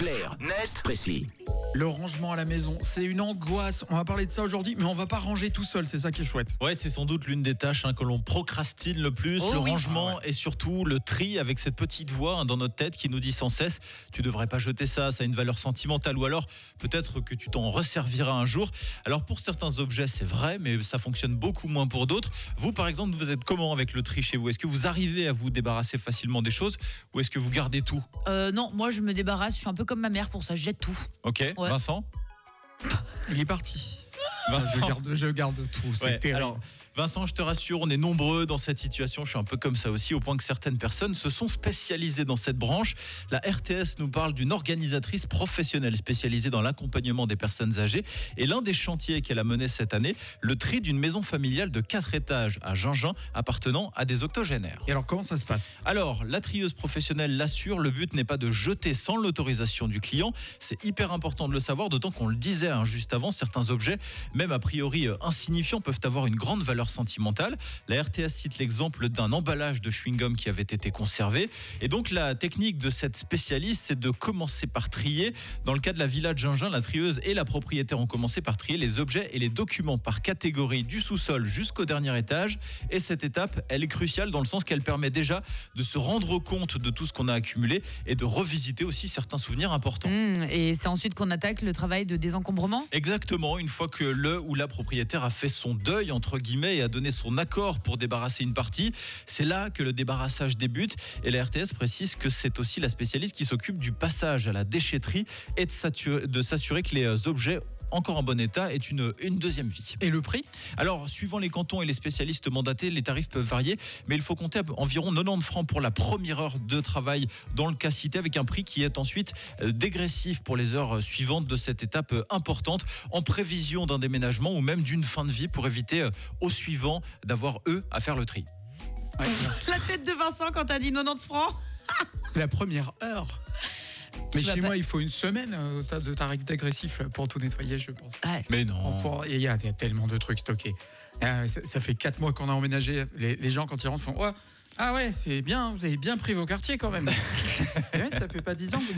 Clair, net, précis. Le rangement à la maison, c'est une angoisse. On va parler de ça aujourd'hui, mais on va pas ranger tout seul, c'est ça qui est chouette. Ouais, c'est sans doute l'une des tâches que l'on procrastine le plus, le rangement et surtout le tri avec cette petite voix dans notre tête qui nous dit sans cesse « tu devrais pas jeter ça, ça a une valeur sentimentale » ou alors peut-être que tu t'en resserviras un jour. Alors pour certains objets, c'est vrai, mais ça fonctionne beaucoup moins pour d'autres. Vous, par exemple, vous êtes comment avec le tri chez vous ? Est-ce que vous arrivez à vous débarrasser facilement des choses ou est-ce que vous gardez tout ? Non, moi je me débarrasse, je suis un peu comme ma mère pour ça, je jette tout. Ok, ouais. Vincent ? Il est parti. Vincent. Je garde tout, c'est terrible. Alors, Vincent, je te rassure, on est nombreux dans cette situation. Je suis un peu comme ça aussi, au point que certaines personnes se sont spécialisées dans cette branche. La RTS nous parle d'une organisatrice professionnelle spécialisée dans l'accompagnement des personnes âgées. Et l'un des chantiers qu'elle a mené cette année, le tri d'une maison familiale de 4 étages à Gingin, appartenant à des octogénaires. Et alors, comment ça se passe ? Alors, la trieuse professionnelle l'assure, le but n'est pas de jeter sans l'autorisation du client. C'est hyper important de le savoir, d'autant qu'on le disait juste avant, certains objets, même a priori insignifiants, peuvent avoir une grande valeur sentimentale. La RTS cite l'exemple d'un emballage de chewing-gum qui avait été conservé. Et donc, la technique de cette spécialiste, c'est de commencer par trier. Dans le cas de la villa de Gingin, la trieuse et la propriétaire ont commencé par trier les objets et les documents par catégorie du sous-sol jusqu'au dernier étage. Et cette étape, elle est cruciale dans le sens qu'elle permet déjà de se rendre compte de tout ce qu'on a accumulé et de revisiter aussi certains souvenirs importants. Et c'est ensuite qu'on attaque le travail de désencombrement ? Exactement, une fois que le ou la propriétaire a fait son deuil, entre guillemets, et a donné son accord pour débarrasser une partie, c'est là que le débarrassage débute. Et la RTS précise que c'est aussi la spécialiste qui s'occupe du passage à la déchetterie et de s'assurer que les objets encore en bon état est une deuxième vie. Et le prix ? Alors, suivant les cantons et les spécialistes mandatés, les tarifs peuvent varier, mais il faut compter environ 90 francs pour la première heure de travail dans le cas cité, avec un prix qui est ensuite dégressif pour les heures suivantes de cette étape importante, en prévision d'un déménagement ou même d'une fin de vie pour éviter aux suivants d'avoir eux à faire le tri. Ouais. La tête de Vincent quand t'as dit 90 francs. La première heure. Mais chez moi, il faut une semaine de tarif dégressif pour tout nettoyer, je pense. Ouais. Mais non. Il y a tellement de trucs stockés. Ça fait 4 mois qu'on a emménagé. Les gens, quand ils rentrent, font « Ah ouais, c'est bien, vous avez bien pris vos quartiers quand même. » Ça fait pas 10 ans que vous